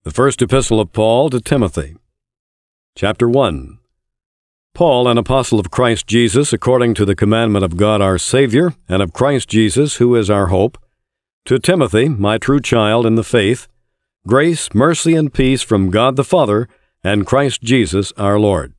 The First Epistle of Paul to Timothy. Chapter 1. Paul, an apostle of Christ Jesus, according to the commandment of God our Savior, and of Christ Jesus, who is our hope, to Timothy, my true child in the faith, grace, mercy, and peace from God the Father and Christ Jesus our Lord.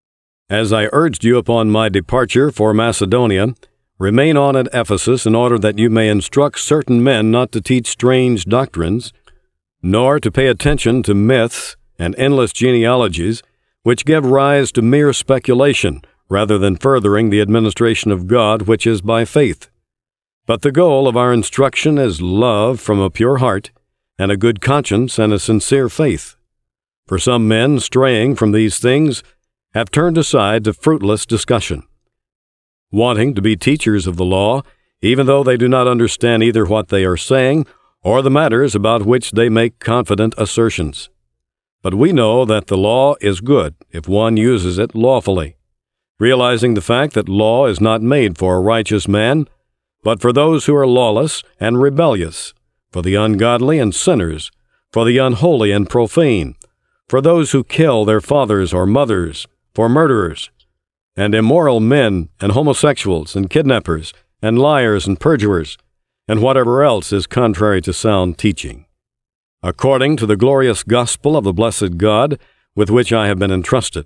As I urged you upon my departure for Macedonia, remain on at Ephesus in order that you may instruct certain men not to teach strange doctrines, nor to pay attention to myths and endless genealogies, which give rise to mere speculation, rather than furthering the administration of God which is by faith. But the goal of our instruction is love from a pure heart, and a good conscience and a sincere faith. For some men, straying from these things, have turned aside to fruitless discussion, wanting to be teachers of the law, even though they do not understand either what they are saying or the matters about which they make confident assertions. But we know that the law is good if one uses it lawfully, realizing the fact that law is not made for a righteous man, but for those who are lawless and rebellious, for the ungodly and sinners, for the unholy and profane, for those who kill their fathers or mothers, for murderers, and immoral men, and homosexuals, and kidnappers, and liars and perjurers, and whatever else is contrary to sound teaching, according to the glorious gospel of the blessed God with which I have been entrusted.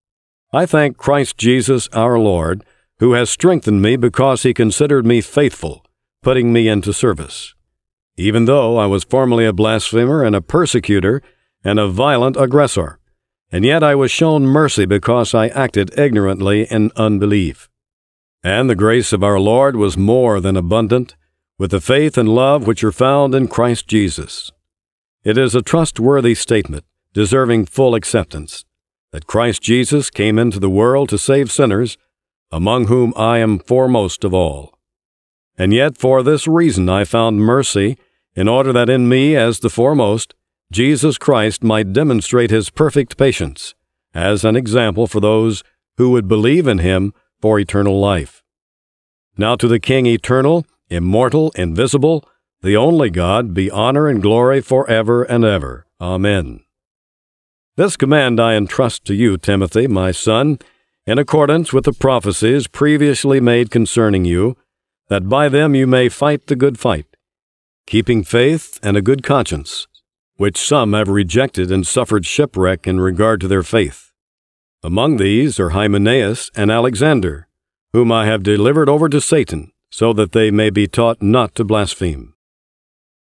I thank Christ Jesus our Lord, who has strengthened me because he considered me faithful, putting me into service, even though I was formerly a blasphemer and a persecutor and a violent aggressor, and yet I was shown mercy because I acted ignorantly in unbelief. And the grace of our Lord was more than abundant, with the faith and love which are found in Christ Jesus. It is a trustworthy statement, deserving full acceptance, that Christ Jesus came into the world to save sinners, among whom I am foremost of all. And yet for this reason I found mercy, in order that in me as the foremost, Jesus Christ might demonstrate his perfect patience, as an example for those who would believe in him for eternal life. Now to the King eternal, immortal, invisible, the only God, be honor and glory forever and ever. Amen. This command I entrust to you, Timothy, my son, in accordance with the prophecies previously made concerning you, that by them you may fight the good fight, keeping faith and a good conscience, which some have rejected and suffered shipwreck in regard to their faith. Among these are Hymenaeus and Alexander, whom I have delivered over to Satan, so that they may be taught not to blaspheme.